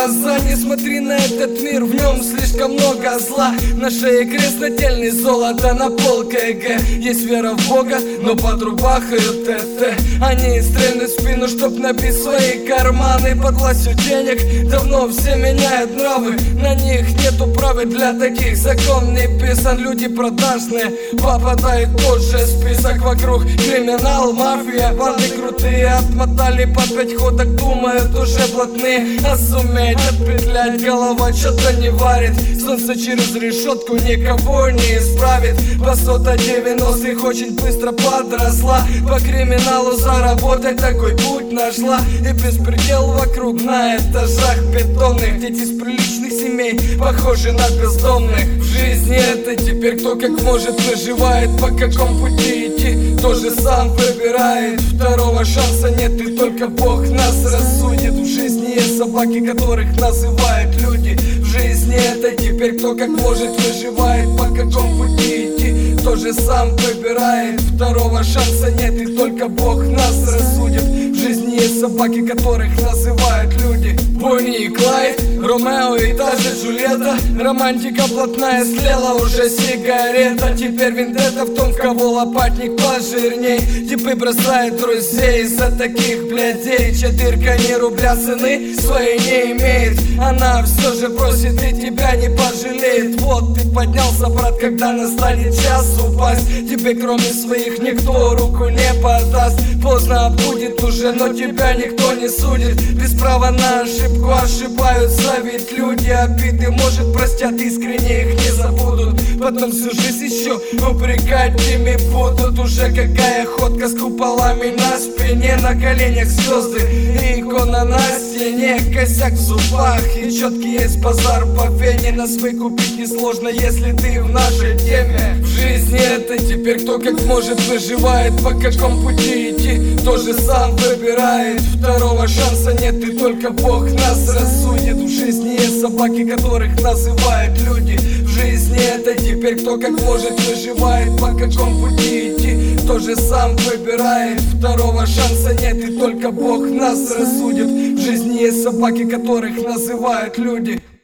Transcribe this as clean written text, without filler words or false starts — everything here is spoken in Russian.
глаза. Не смотри на этот мир, в нем слишком много зла. На шее крест нательный, золото на пол КГ. Есть вера в Бога, но подрубахают ТТ. Они стрельнут в спину, чтоб набить свои карманы. Под властью денег давно все меняют нравы. На них нету правил, для таких закон не писан. Люди продажные попадают в тот же список. Вокруг криминал, мафия, банды крутые. Отмотали по 5 ходок, думают уже блатные. А суметь отпетлять, голова что-то не варит. Солнце через решетку никого не исправит. Высота 90-х очень быстро подросла. По криминалу заработать такой путь нашла. И беспредел вокруг на этажах бетонных. Дети из приличных семей похожи на бездомных. В жизни это теперь кто как может выживает. По какому пути идти, тоже сам выбирает. Второго шанса нет, и только Бог нас рассудит. В жизни есть собаки, которых называют люди. В жизни это теперь кто как может выживает. По какому пути идти, тоже сам выбирает. Второго шанса нет, и только Бог нас рассудит. В жизни есть собаки, которых называют люди. Бонни и Клайд, Ромео и та же Джульетта. Романтика блатная, слела уже сигарета. Теперь вендетта в том, в кого лопатник пожирней. Типы бросают друзей из-за таких блядей. Четырка ни рубля цены своей не имеет. Она все же просит и тебя не пожалеет. Вот ты поднялся, брат, когда настанет час упасть. Тебе кроме своих никто руку не подаст. Поздно будет уже, но тебя никто не судит. Без права на ошибку ошибаются, ведь люди обиды, может, простят, искренне их не забудут. Потом всю жизнь еще упрекать ими будут. Уже какая ходка с куполами на спине, на коленях звезды и икона на стене. Косяк в зубах и четкий есть базар по Вене. Нас выкупить несложно, если ты в нашей теме. В жизни это теперь кто как может выживает. По какому пути идти, тоже сам выбирает. Второго шанса нет, и только Бог нас рассудит. В жизни есть собаки, которых называют люди. В жизни это теперь кто как может выживает. По какому пути идти, тоже сам выбирает. Второго шанса нет, и только Бог нас рассудит. В жизни есть собаки, которых называют люди.